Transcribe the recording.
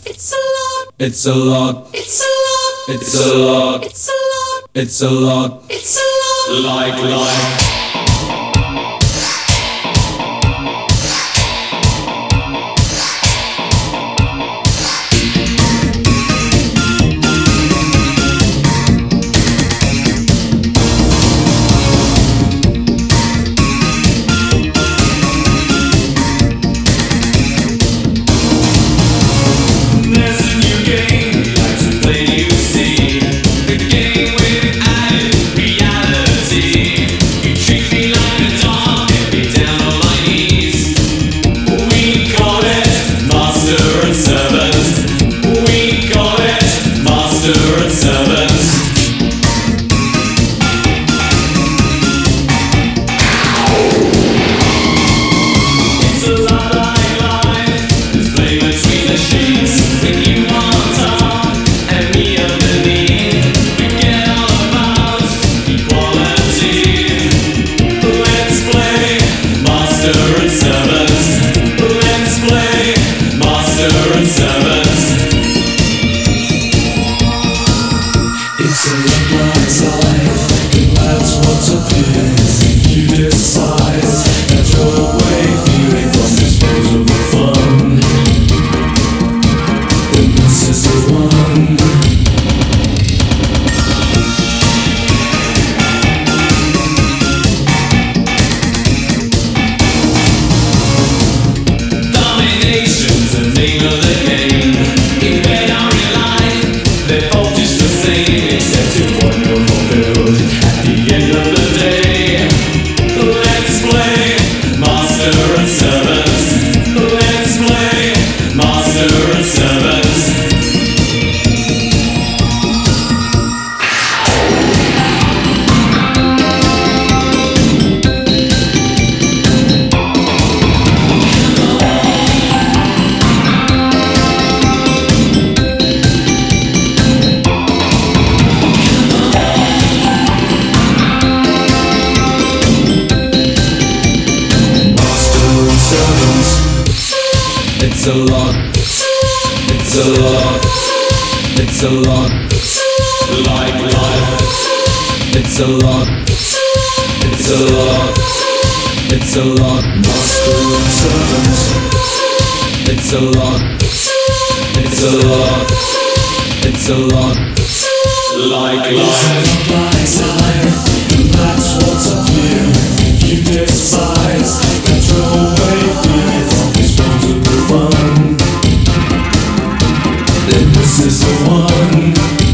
It's a lot. It's a lot. It's a lot. It's a lot. It's a lot. It's a lot. It's a lot. Like life. It's a long life, and that's what's appears. You decide that you're away, feeling from disposable fun. Then this is the one. Domination's the name of the game. Invade our real life, they're all just the same. Except you want your fulfilled at the end of the day. Let's play master and servants. Let's play master and servants. It's a lot. It's a lot. It's a lot. Like life. It's a lot. It's a lot. It's a lot. Master and servants. It's a lot. It's a lot. It's a lot. Like life. And that's what's up here. You despise, control away, feeling from disposable fun. Then this is the one.